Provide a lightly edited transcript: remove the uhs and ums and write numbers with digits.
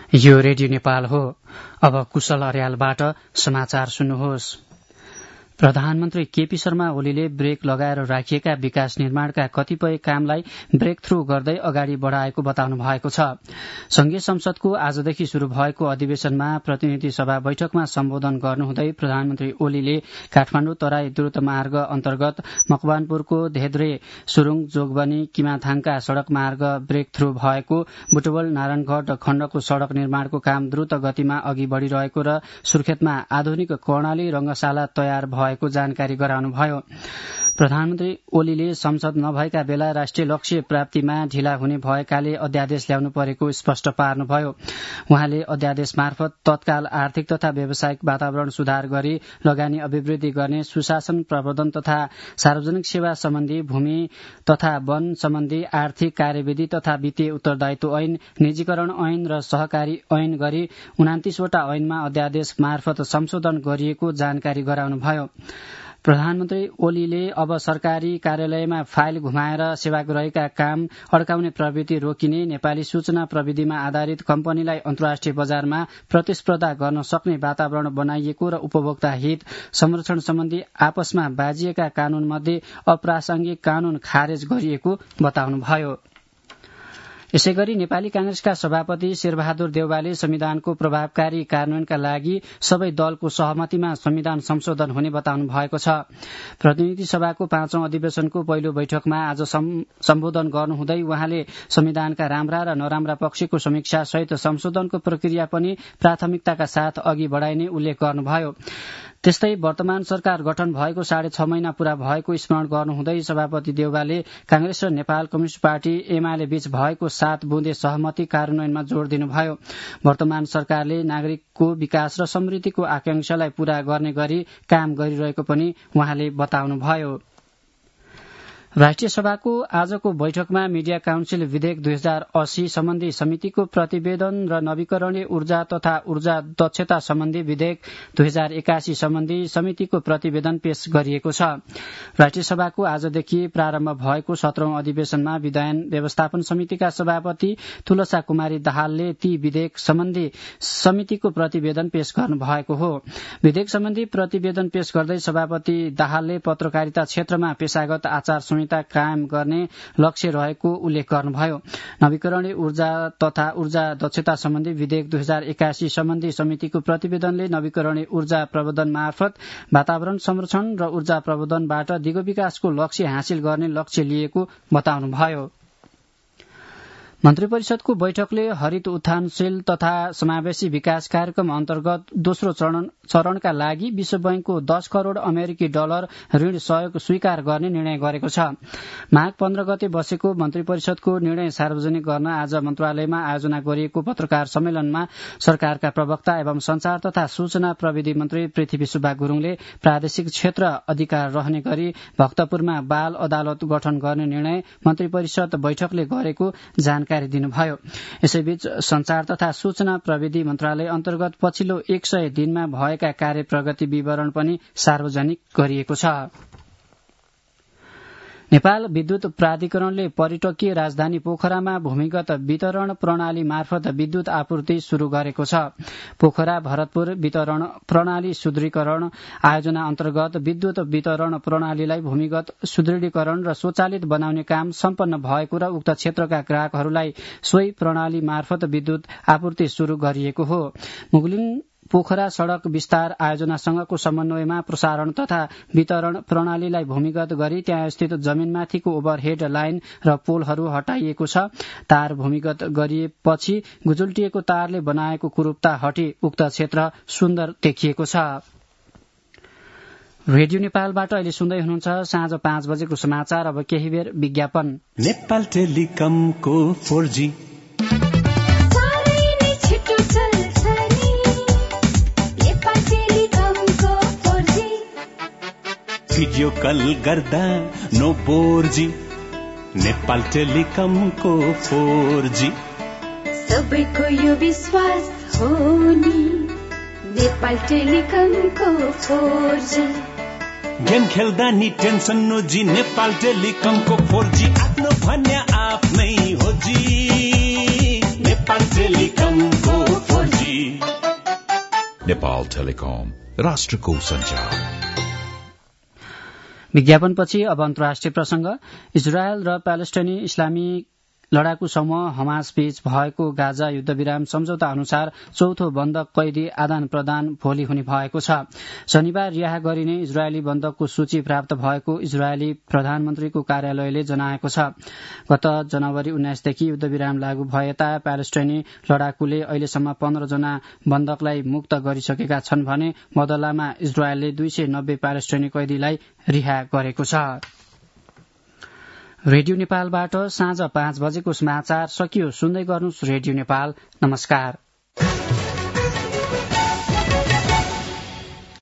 यो रेडियो नेपाल हो। अब कुशल अर्यालबाट समाचार सुन्नुहोस्। प्रधानमन्त्री केपी शर्मा ओलीले ब्रेक लगाएर राखिएका विकास निर्माणका कतिपय कामलाई ब्रेक थ्रू गर्दै अगाडि बढ़ाएको बताउनु भएको छ। संघीय संसदको आजदेखि शुरू भएको अधिवेशनमा प्रतिनिधि सभा बैठकमा सम्बोधन गर्नुहुँदै प्रधानमन्त्री ओलीले काठमाडौँ तराई द्रुत मार्ग अन्तर्गत मकवानपुरको धेद्रे सुरुङ जोगबनी किमाथाङका सड़क मार्ग ब्रेक थ्रू भएको, बुटवल नारायणगढ खण्डको सड़क निर्माणको काम द्रुत गतिमा अघि बढ़िरहेको र सुर्खेतमा आधुनिक कर्णाली रंगशाला तयार भएको जानकारी गराउनुभयो। प्रधानमन्त्री ओलीले संसद नभएका बेला राष्ट्रिय लक्ष्य प्राप्तिमा ढिला हुने भएकाले अध्यादेश ल्याउनु परेको स्पष्ट पार्नुभयो। उहाँले अध्यादेश मार्फत तत्काल आर्थिक तथा व्यावसायिक वातावरण सुधार गरी लगानी अभिवृद्धि गर्ने, सुशासन प्रवर्धन तथा सार्वजनिक सेवा सम्बन्धी, भूमि तथा वन सम्बन्धी आर्थिक कार्यविधि तथा वित्तीय उत्तरदायित्व ऐन, निजीकरण ऐन र सहकारी ऐन गरी 29 वटा ऐनमा अध्यादेश मार्फत संशोधन गरिएको जानकारी गराउनुभयो। प्रधानमन्त्री ओलीले अब सरकारी कार्यालयमा फाइल घुमाएर सेवाग्राहीका काम अड्काउने प्रवृत्ति रोकिने, नेपाली सूचना प्रविधिमा आधारित कम्पनीलाई अन्तर्राष्ट्रिय बजारमा प्रतिस्पर्धा गर्न सक्ने वातावरण बनाइएको र उपभोक्ता हित संरक्षण सम्बन्धी आपसमा बाजिएका कानूनमध्ये अप्रासंगिक कानून खारेज गरिएको बताउनुभयो। यसैगरी नेपाली कांग्रेसका सभापति शेरबहादुर देउवाले संविधानको प्रभावकारी कार्यान्वयनका लागि सबै दलको सहमतिमा संविधान संशोधन हुने बताउनु भएको छ। प्रतिनिधि सभाको 5औं अधिवेशनको पहिलो बैठकमा आज सम्बोधन गर्नुहुँदै उहाँले संविधानका राम्रा र नराम्रा पक्षको समीक्षा सहित संशोधनको प्रक्रिया पनि प्राथमिकताका साथ अघि बढ़ाइने उल्लेख गर्नुभयो। त्यस्तै वर्तमान सरकार गठन भएको 6.5 महिना पूरा भएको स्मरण गर्नुहुँदै सभापति देउवाले कांग्रेस र नेपाल कम्युनिष्ट पार्टी एमाले बीच भएको 7 बुँदे सहमति कार्यान्वयनमा जोड़ दिनुभयो। वर्तमान सरकारले नागरिकको विकास र समृद्धिको आकांक्षालाई पूरा गर्ने गरी काम गरिरहेको पनि उहाँले बताउनुभयो। राष्ट्रिय सभाको आजको बैठकमा मीडिया काउन्सिल विधेयक 2080 सम्बन्धी समितिको प्रतिवेदन र नवीकरणीय ऊर्जा तथा ऊर्जा दक्षता सम्बन्धी विधेयक 2081 सम्बन्धी समितिको प्रतिवेदन पेश गरिएको छ। राष्ट्रिय सभाको आजदेखि प्रारम्भ भएको 17औं अधिवेशनमा विधायन व्यवस्थापन समितिका सभापति तुलसा कुमारी दाहालले ती विधेयक सम्बन्धी समितिको प्रतिवेदन पेश गर्नुभएको हो। विधेयक सम्बन्धी प्रतिवेदन पेश गर्दै सभापति दाहालले पत्रकारिता क्षेत्रमा पेशागत आचार संहिता कायम गर्ने लक्ष्य रहेको उल्लेख गर्नुभयो। नवीकरणीय ऊर्जा तथा ऊर्जा दक्षता सम्बन्धी विधेयक 2081 सम्बन्धी समितिको प्रतिवेदनले नवीकरणीय ऊर्जा प्रवर्धन मार्फत वातावरण संरक्षण र ऊर्जा प्रवर्धनबाट दिगो विकासको लक्ष्य हासिल गर्ने लक्ष्य लिएको बताउनुभयो। मन्त्री परिषदको बैठकले हरित उत्थानशील तथा समावेशी विकास कार्यक्रम अन्तर्गत दोस्रो चरणका लागि विश्व बैंकको 10 करोड़ अमेरिकी डलर ऋण सहयोग स्वीकार गर्ने निर्णय गरेको छ। माघ 15 गते बसेको मन्त्री परिषदको निर्णय सार्वजनिक गर्न आज मन्त्रालयमा आयोजना गरिएको पत्रकार सम्मेलनमा सरकारका प्रवक्ता एवं संचार तथा सूचना प्रविधि मन्त्री पृथ्वी सुब्बा गुरूङले प्रादेशिक क्षेत्र अधिकार रहने गरी भक्तपुरमा बाल अदालत गठन गर्ने निर्णय मन्त्री परिषद बैठकले गरेको जानकारी दिनुभयो। यसैबीच संचार तथा सूचना प्रविधि मन्त्रालय अन्तर्गत पछिल्लो 100 दिनमा भएका कार्य प्रगति विवरण पनि सार्वजनिक गरिएको छ। नेपाल विद्युत प्राधिकरणले पर्यटकीय राजधानी पोखरामा भूमिगत वितरण प्रणाली मार्फत विद्युत आपूर्ति शुरू गरेको छ। पोखरा भरतपुर वितरण प्रणाली सुदृढीकरण आयोजना अन्तर्गत विद्युत वितरण प्रणालीलाई भूमिगत सुदृढीकरण र स्वचालित बनाउने काम सम्पन्न भएको र उक्त क्षेत्रका ग्राहकहरूलाई सोही प्रणाली मार्फत विद्युत आपूर्ति शुरू गरिएको हो। मुगलिङ पोखरा सड़क विस्तार आयोजनासँगको समन्वयमा प्रसारण तथा वितरण प्रणालीलाई भूमिगत गरी त्यहाँ स्थित जमीनमाथिको ओभरहेड लाइन र पोलहरू हटाइएको छ। तार भूमिगत गरिएपछि गुजुल्टिएको तारले बनाएको कुरूपता हटी उक्त क्षेत्र सुन्दर देखिएको छ। रेडियो नेपालबाट अहिले सुन्दै हुनुहुन्छ साँझ 5 बजेको समाचार। अब केही बेर विज्ञापन। नेपाल टेलिकमको 4G भिडियो कल गर्दा नो बोर्जी। नेपाल टेलिकमको 4G सबैको यो विश्वास हो नि। नेपाल टेलिकमको 4G गेम खेल्दा नि टेन्सन नोजी। नेपाल टेलिकमको 4G आफ्नो भन्या आफ्नै हो जी। नेपाल टेलिकमको नेपाल टेलिकम, राष्ट्रको संचार। विज्ञापनपछि अब अन्तर्राष्ट्रिय प्रसंग। इजरायल र प्यालेस्टाइनी इस्लामी लडाकु समूह हमास बीच भएको गाजा युद्धविराम सम्झौता अनुसार चौथो बन्धक कैदी आदान प्रदान भोलि हुने भएको छ। शनिबार रिहा गरिने इजरायली बन्धकको सूची प्राप्त भएको इजरायली प्रधानमन्त्रीको कार्यालयले जनाएको छ। गत जनवरी 19 देखि युद्धविराम लागू भएता प्यालेस्टाइनी लडाकुले अहिलेसम्म 15 जना बन्धकलाई मुक्त गरिसकेका छन् भने बदलामा इजरायलले 290 प्यालेस्टाइनी कैदीलाई रिहा गरेको छ। रेडियो नेपालबाट साँझ 5 बजेको समाचार सकियो। सुन्दै गर्नुहोस् रेडियो नेपाल। नमस्कार।